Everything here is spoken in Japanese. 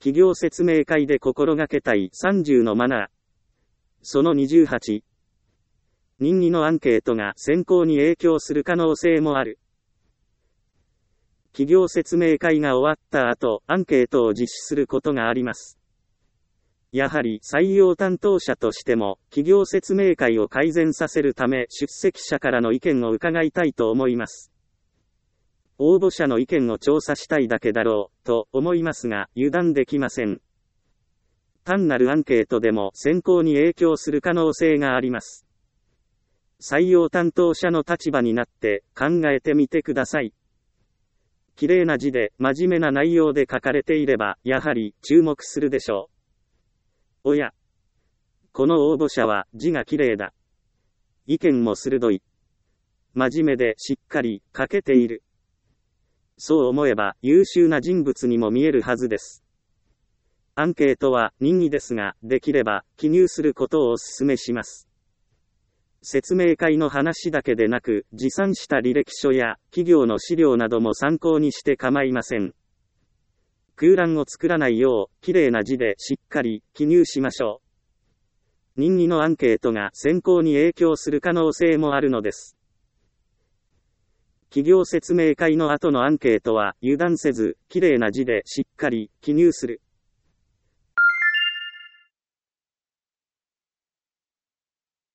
企業説明会で心がけたい30のマナー。その28。任意のアンケートが選考に影響する可能性もある。企業説明会が終わった後、アンケートを実施することがあります。やはり採用担当者としても、企業説明会を改善させるため出席者からの意見を伺いたいと思います。応募者の意見を調査したいだけだろう、と思いますが、油断できません。単なるアンケートでも選考に影響する可能性があります。採用担当者の立場になって考えてみてください。綺麗な字で真面目な内容で書かれていれば、やはり注目するでしょう。おや、この応募者は字が綺麗だ。意見も鋭い。真面目でしっかり書けている。そう思えば優秀な人物にも見えるはずです。アンケートは任意ですが、できれば記入することをお勧めします。説明会の話だけでなく、持参した履歴書や企業の資料なども参考にして構いません。空欄を作らないよう、綺麗な字でしっかり記入しましょう。任意のアンケートが選考に影響する可能性もあるのです。企業説明会の後のアンケートは油断せず、綺麗な字でしっかり記入する。